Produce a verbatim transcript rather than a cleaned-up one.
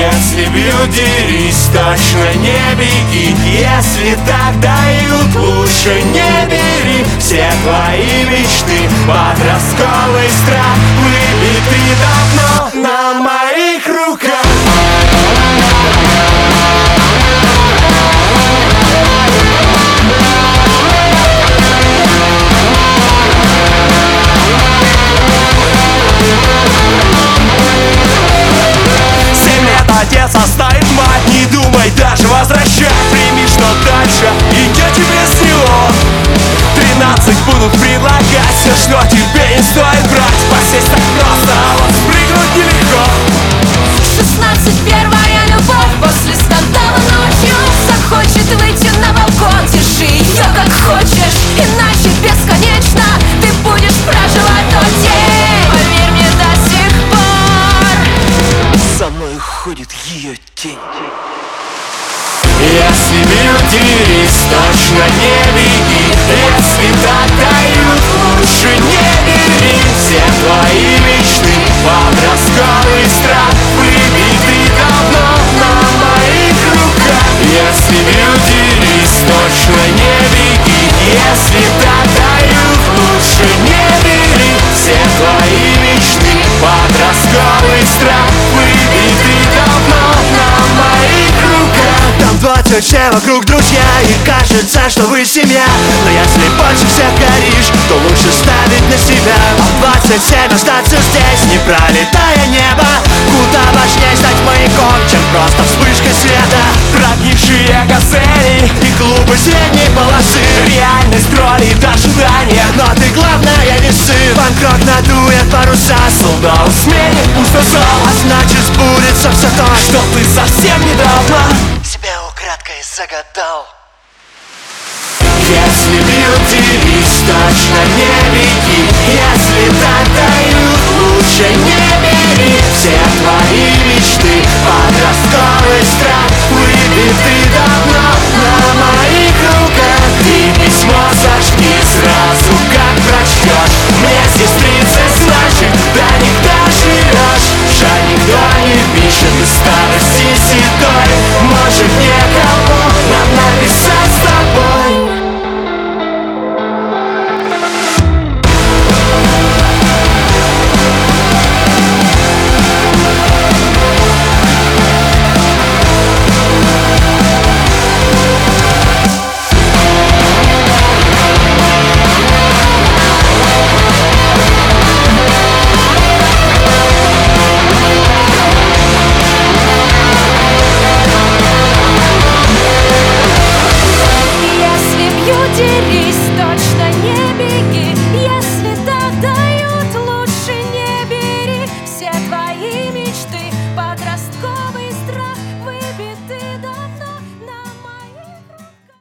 Если бьют, дерись, точно не беги. Если так дают, лучше не бери. Все твои мечты, подростковый страх, выбиты давно на моих руках. Отец оставит мать, не думай даже возвращать. Прими, что дальше идет тебе с него. Тринадцать будут предлагать все, что тебе не стоит брать. Посесть так просто, а вот спрыгнуть нелегко. Шестнадцать первая любовь после скандала ночью. Захочет выйти на балкон, держи ее как хочешь, иначе бесконечно ты будешь проживать тот день. Поверь мне, до сих пор со мной ходит ее тень. Если бьют, дерись, точно не беги. Если так дают, лучше не бери. Все твои мечты, подростковый страх, выбиты давно на моих руках. Если бьют, дерись, точно не беги. Если так дают, лучше не бери. Все твои мечты, подростковый страх, выбиты давно на моих руках. Там двадцать все вокруг друзья, и кажется, что вы семья. Но если больше всех горишь, то лучше ставить на себя. А в двадцать семь остаться здесь, не пролетая небо. Куда важнее стать маяком, чем просто вспышкой света. Прогнившие газели И клубы средней полосы. Реальность роли до ожидания, но ты главное не сын. Панк-рок надует паруса, солдат в смене пустозал. а значит сбудется все то, что ты совсем недавно себе украдкой загадал. Если бьют, дерись, точно не беги.